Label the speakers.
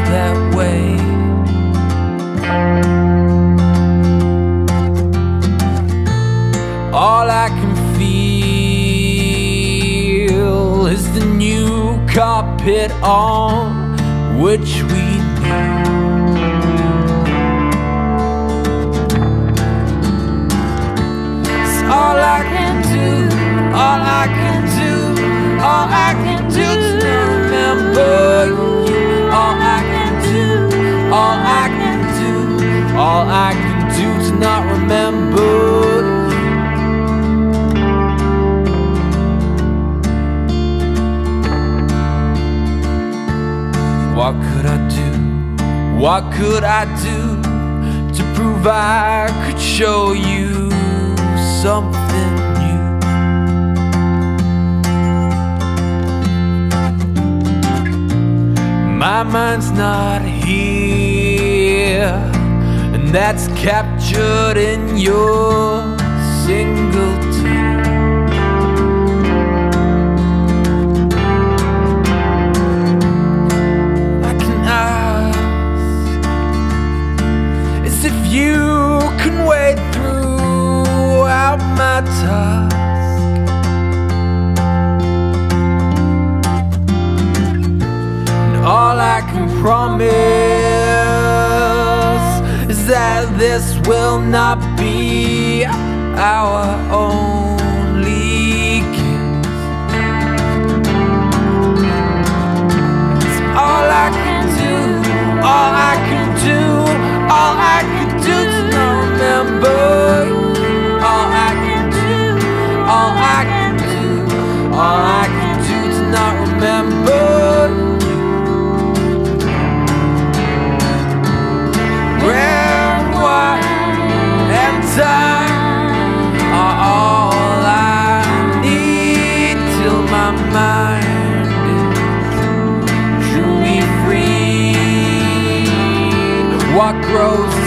Speaker 1: that way. All I can feel is the new carpet on which we knew. It's all I can do, all I can do, all I can do to remember you. All I can do, all I can do, all I can do to not remember you. What could I do? What could I do to prove I could show you something new? My mind's not here, and that's captured in your single tear. You can wade throughout my task. And all I can promise is that this will not be our only kiss. It's all I can do, all I can do, all I can do to not remember you. All I can do, all I can do, all I can do to not remember you. Red, white, and time are all I need till my mind is truly free. What grows